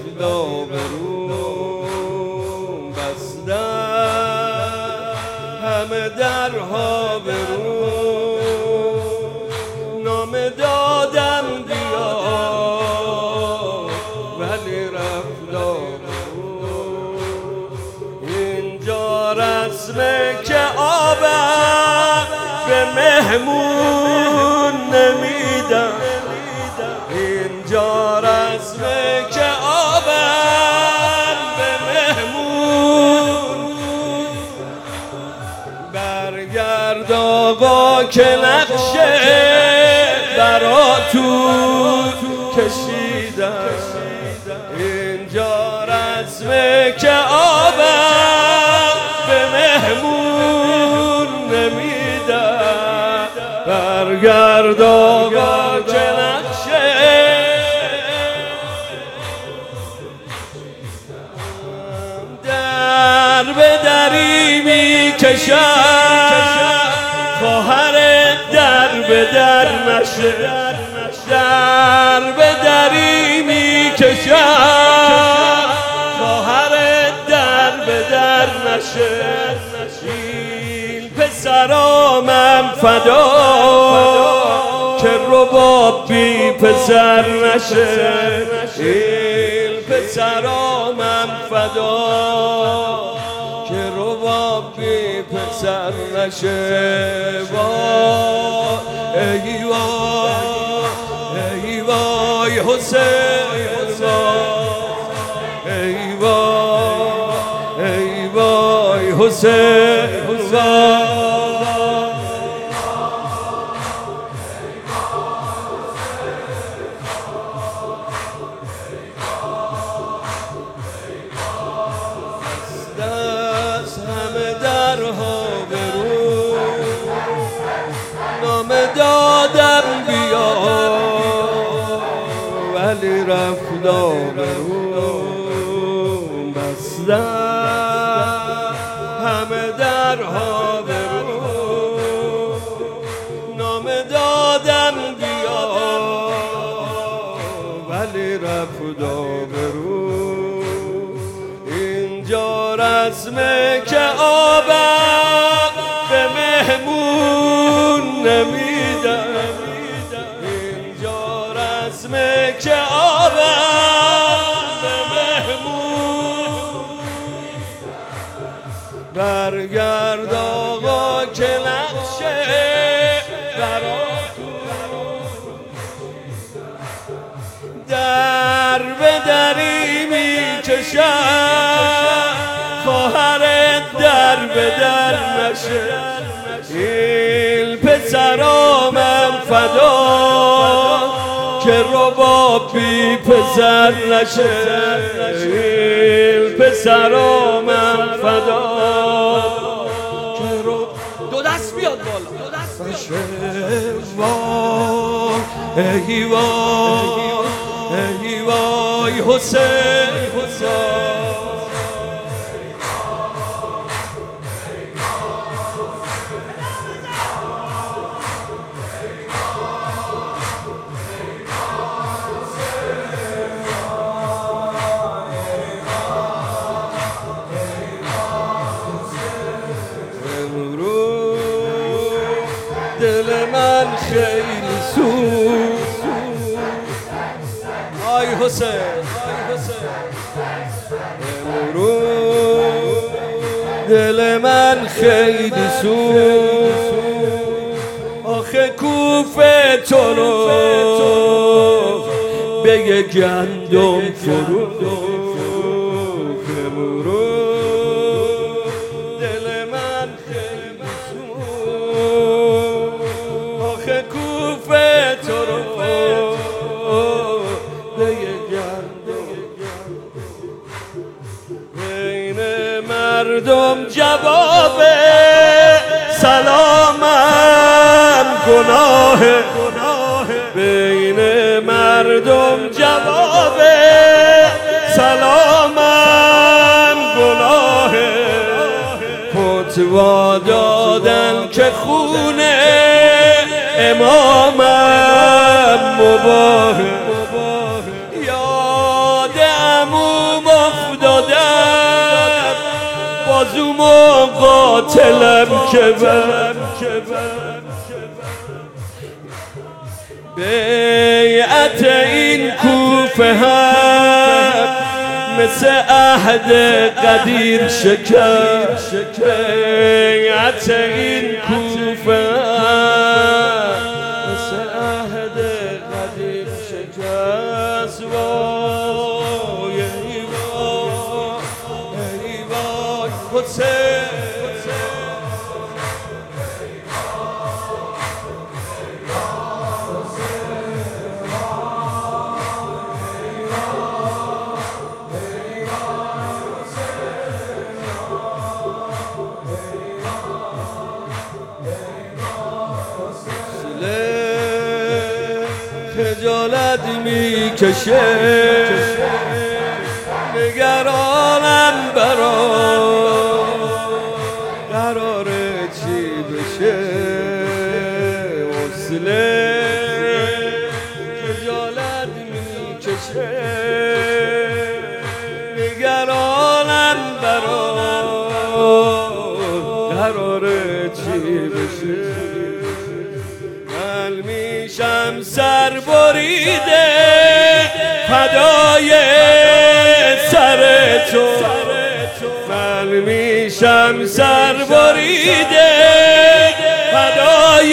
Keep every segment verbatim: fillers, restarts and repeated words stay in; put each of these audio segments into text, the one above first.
رفت آبروم بستن همه درها برون، نامه دادم بیا ولی رفت آبروم. اینجا رسمه که آبم به مهمون نمیدم، اینجا رسمه که آبم به مهمون. برگرد آقا که نقشه براتون کشیدم، اینجا رسمه که آبم به مهمون نمیدم. برگرد آقا که نقشه در به دری می کشم، خواهر در به در نشه، در به دری می کشم، خواهر در به در نشه. این پسرامم فدا که رباب بی پسر نشه، این پسرامم فدا که رباب بی پسر نشه. وای ای وای ای وای حسین، ای وای ای وای حسین، نامه دادم بیا ولی رفت آبروم بستن همه درها برون. نامه دادم بیا ولی رفت آبروم. اینجا رسمه که آبم به مهمون نمیدم، اینجا رسمه که آبم به مهمون. برگرد آقا که نقشه براتون در به دری می کشم، خواهر در به در نشه. این پسرامم فدا که رباب بی پسر نشه، این پسرامم فدا که رباب دو دست بیاد بالا نشه. وای ای وای ای وای حسین، دل من خیلی سوخت آی حسین، امروز دل من خیلی سوخت. آخه کوفه تو رو به یه گندم فروخت. مردم جواب سلامم گناه، بین مردم جواب سلامم گناه. فتوا دادن که خون امامم مباهه. یاد عمو بازوم افتادم بازوم و قاتلم که بر بیعت این کوفه هم مثل عهد قدیر شکست بیعت این کوفه هم مثل عهد قدیر شکست وای ای وای ای وای حسین خجالت میکشه نگرانم برا قرار چی بشه وصله خجالت میکشه نگرانم برا قرار چی بشه میشم سر بریده فدای سر تو من میشم سر بریده فدای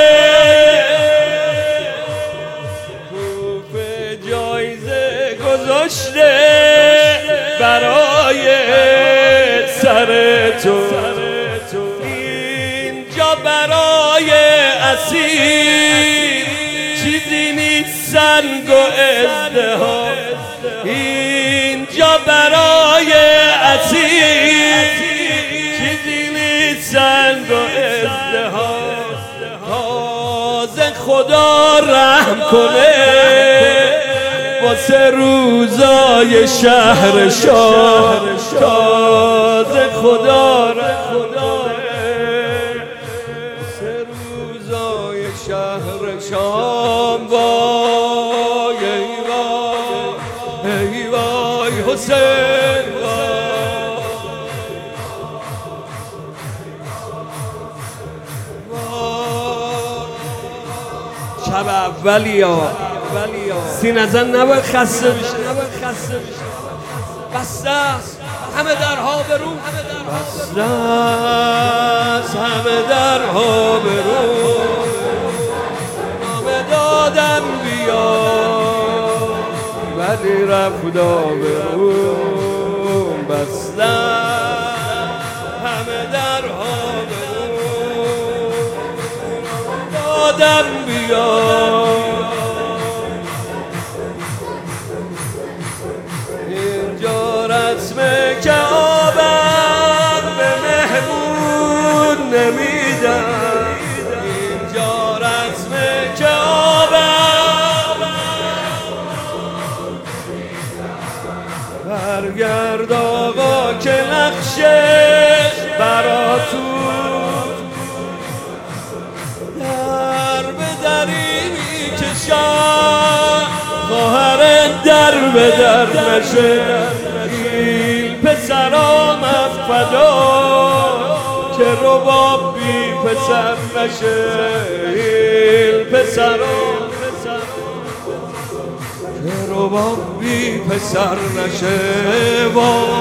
کوفه جایزه گذاشته برای سر تو اینجا برای اسیر چیزی نیست سنگ و ازدحام اینجا برای اسیر چیزی نیست سنگ و ازدحام تازه خدا رحم کنه واسه روزای شهر شاه تازه خدا رحم کنه شهر شام وای ای وای ای وای حسین شب اولی ها سین ازن نباید خسته بشه بسته است همه درها برو بسته است همه درها برو دادم بیا ولی رفتا به اون بستم همه درها به اون دادم بیا اینجا رسمه که آبم به مهمون نمیدم اینجا رسمه که برگرد آقا که نقشه براتون در به دری میکشم خواهر در به در نشه این پسرام فدا که رباب بی پسر نشه این پسرام که رباب بی پسر نشه